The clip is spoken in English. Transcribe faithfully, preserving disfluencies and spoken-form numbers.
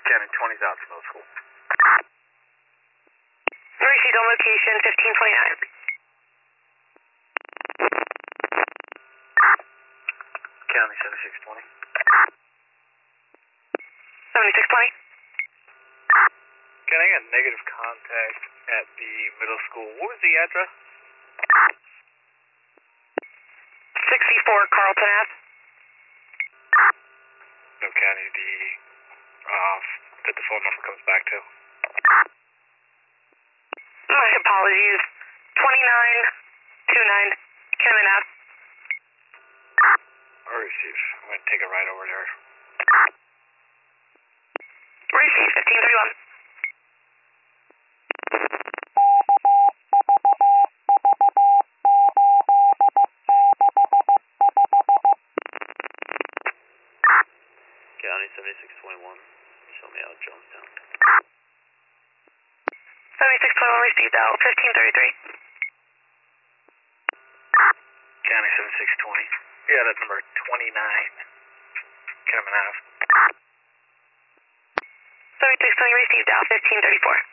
County twenty South Middle School. Received on location fifteen twenty-nine. County seventy-six twenty. seventy-six twenty. Can I get negative contact at the middle school? What was the address? sixty-four Carlton Ave. No county, the, uh, that the phone number comes back to. My apologies. twenty-nine twenty-nine Cannon Ave. Or receive. I'm going to take a ride over there. Receive fifteen thirty-one. County seventy-six twenty-one. Show me out Jonestown. seventy-six twenty-one received out fifteen thirty-three. County seventy-six twenty. Yeah, that's number twenty-nine. Cameron Ave. seventy-six twenty received out fifteen thirty-four.